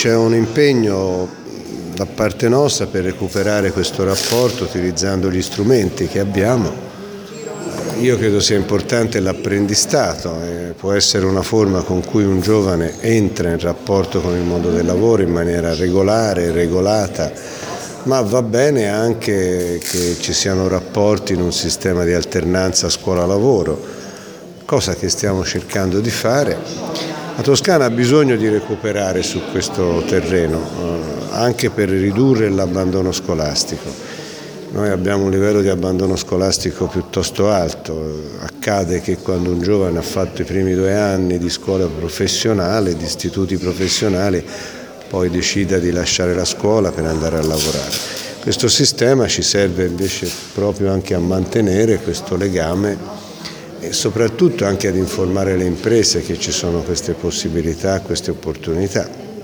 c'è un impegno da parte nostra per recuperare questo rapporto utilizzando gli strumenti che abbiamo. Io credo sia importante l'apprendistato, può essere una forma con cui un giovane entra in rapporto con il mondo del lavoro in maniera regolare, regolata, ma va bene anche che ci siano rapporti in un sistema di alternanza scuola-lavoro, cosa che stiamo cercando di fare. La Toscana ha bisogno di recuperare su questo terreno, anche per ridurre l'abbandono scolastico. Noi abbiamo un livello di abbandono scolastico piuttosto alto, accade che quando un giovane ha fatto i primi 2 anni di scuola professionale, di istituti professionali, poi decida di lasciare la scuola per andare a lavorare. Questo sistema ci serve invece proprio anche a mantenere questo legame e soprattutto anche ad informare le imprese che ci sono queste possibilità, queste opportunità.